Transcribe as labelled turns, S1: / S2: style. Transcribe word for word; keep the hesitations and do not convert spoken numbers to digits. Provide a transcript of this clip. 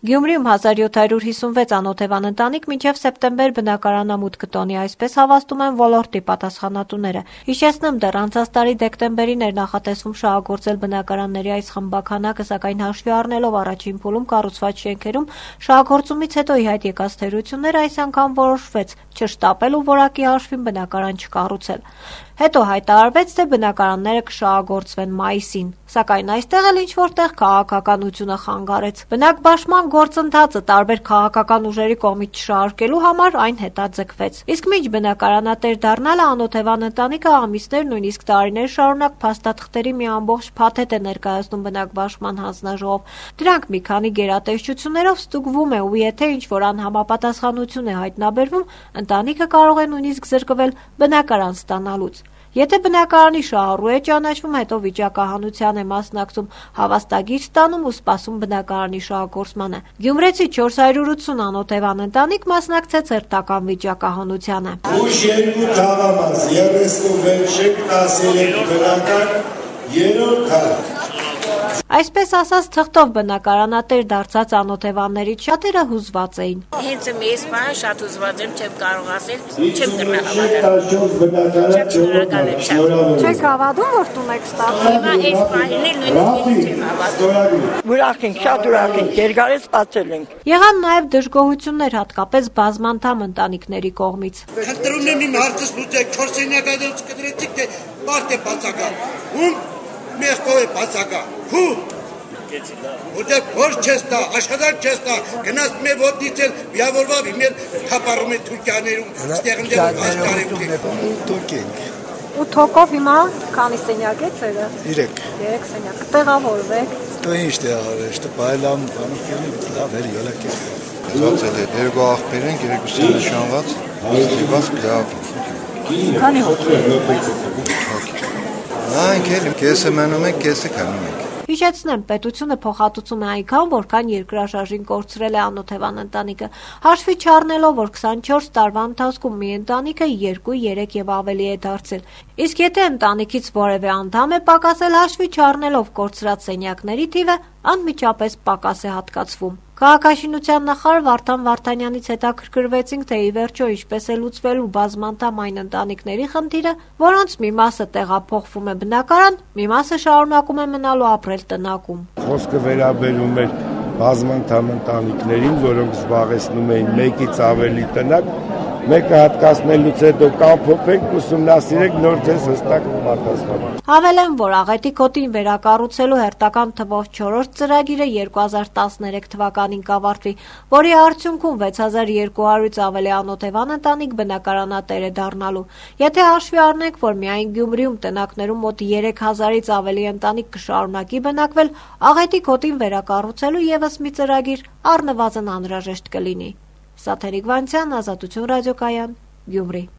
S1: Գյումրիում հազար յոթ հարյուր հիսունվեց անօթևան ընտանիք մինչև սեպտեմբեր բնակարանամուտք կտոնի, այսպես հավաստում են ոլորտի պատասխանատուները։ Հիշեցնեմ, դեռ անցած տարի դեկտեմբերին էր նախատեսվում շահագործել բնակարանների այս խմբաքանակը, սակայն հաշվի առնելով առաջին փուլում կառուցված շենքերում շահագործումից հետո ի հայտ եկած թերությունները, այս անգամ որոշվեց չշտապել ու որակի հաշվին բնակարան չկառուցել։ Հետո հայտարարվեց, թե բնակարանները կշահագործվեն մայիսին, սակայն այստեղ էլ ինչ-որտեղ քաղաքականությունը խանգարեց։ Բնակբաշխման գործընթացը տարբեր քաղաքական ուժերի կողմից չշահարկելու համար այն հետաձգվեց։ Իսկ մինչ բնակարանատեր դառնալը անօթևան ընտանիքը ամիսներ, նույնիսկ տարիներ շարունակ փաստաթղթերի մի ամբողջ փաթեթ է ներկայացնում բնակբաշխման հանձնաժողով։ Դրանք մի քանի գերատեսչություններով ստուգվում է, ու եթե ինչ-որ անհամապատասխանություն է հայտնաբերվում, ընտանիքը կարող է նույնիսկ զրկվել բնակարան ստանալուց։ Եթե բնակարանի շահառու է ճանաչվում, հետո վիճակահանության է մասնակցում, հավաստագիր ստանում ու սպասում բնակարանի շահագործմանը։ Գյումրեցի չորս հարյուր ութսուն անօթևան ընտանիք մասնակցեց հերթական վիճակահանությանը։
S2: Ուշ երկու թաղամաս, երեսունվեց շենք տասներեք բնական, երրորդ հարկ։
S1: Այսպես ասած, թղթով բնակարանատեր դարձած անօթևաններից շատերը հուզված էին։
S3: Հենց մեզ բանը շատ հուզված եմ, չեմ կարող ասել, չեմ տրնահավատալ։
S1: Չեք հավատում, որ տուն եք ստացել։
S3: Հիմա այս բանին էլ նույնիսկ չեմ հավատում։
S4: Ուրախ ենք, շատ ուրախ ենք, երկար սպասել ենք։
S1: Եղան նաև դժգոհություններ, հատկապես բազմանդամ ընտանիքների կողմից։
S2: Խնդրում եմ իմ հարցս լուծեք, չորս սենյակայից կդրեցիք, թե մարդ է բացակա։ Ում մեղքով է բացակա։ Հու Որտեղ որ չես տա, աշխատանք չես տա, գնաց մեր ոտից էլ միավորվավ իմ էլ թապարում է Թուրքիաներում, ստեղ ընդերում աշխարհում Թուրքիենք։
S1: Ու թոկով հիմա քանի սենյակ է ծերը։
S2: Երեք։
S1: Երեք սենյակ։ Տեղավորվեք։
S2: Դու ինչ տեղավորես, դու բայլամ, բանոքյանի լավ էր յոլակ է։
S5: Զացել է երկու աղբեր են, երկուսին նշանված, ստիպված լավ։
S1: Քանի հոգի։
S5: Մենք էլ կեսը մնում ենք, կեսը քանում ենք։
S1: Հիշեցնեմ, պետությունը փոխհատուցում է այնքան, որքան երկրաշարժին կորցրել է անօթևան ընտանիքը, հաշվի չառնելով, որ քսանչորս տարվա ընթացքում մի ընտանիքը երկու, երեք եւ ավելի է դարձել։ Իսկ եթե ընտանիքից որևէ անդամ է պակասել, հաշվի չառնելով կորցրած սենյակների թիվը, անմիջապես պակաս է հատկացվում։ Քաղաքաշինության նախարար Վարդան Վարդանյանից հետաքրքրվեցինք, թե ի վերջո ինչպես է լուծվելու բազմանդամ այն ընտանիքների խնդիրը, որոնց մի մասը տեղափոխվում է բնակարան, մի մասը շարունակում է մնալու ապրել տնակում։
S6: Խոսքը վերաբերում է բազմանդամ ընտանիքներին, որոնք զբաղեցնում էին մեկից ավելի տնակ, մեկը հատկացնելուց հետո կամփոփենք, ուսումնասիրենք, նոր ձեզ հստակ պատասխան։
S1: Հավելեմ, որ Աղետի գոտին վերակառուցելու հերթական թվով չորրորդ ծրագիրը երկու հազար տասներեք թվականին կավարտվի, որի արդյունքում վեց հազար երկու հարյուրից ավելի անօթևան ընտանիք բնակարանատեր է դառնալու։ Եթե հաշվի առնենք, որ միայն Գյումրիում տնակներում մոտ երեք հազարից ավելի ընտանիք կշարունակի բնակվել, Աղետի գոտին վերակառուցելու ևս մի ծրագիր առնվազն անհրաժեշտ կլինի։ Սաթերիկ Վանցյան, Ազատություն ռադիոկայան, Գյումրի։